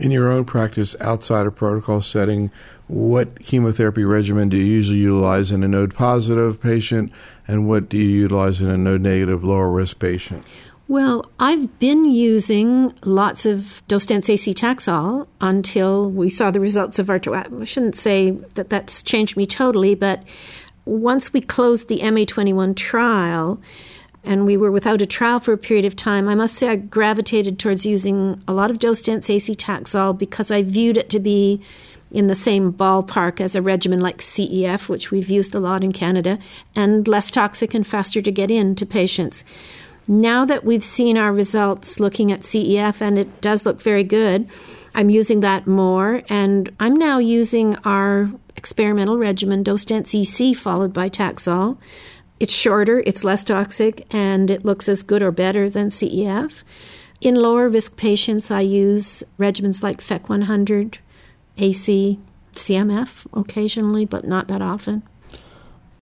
In your own practice, outside of protocol setting, what chemotherapy regimen do you usually utilize in a node-positive patient, and what do you utilize in a node-negative, lower-risk patient? Well, I've been using lots of dose-dense AC Taxol until we saw the results of our trial. I shouldn't say that that's changed me totally, but once we closed the MA21 trial and we were without a trial for a period of time, I must say I gravitated towards using a lot of dose-dense AC Taxol because I viewed it to be in the same ballpark as a regimen like CEF, which we've used a lot in Canada, and less toxic and faster to get into patients. Now that we've seen our results looking at CEF, and it does look very good, I'm using that more, and I'm now using our experimental regimen, dose-dense EC followed by Taxol. It's shorter, it's less toxic, and it looks as good or better than CEF. In lower-risk patients, I use regimens like FEC 100, AC, CMF occasionally, but not that often.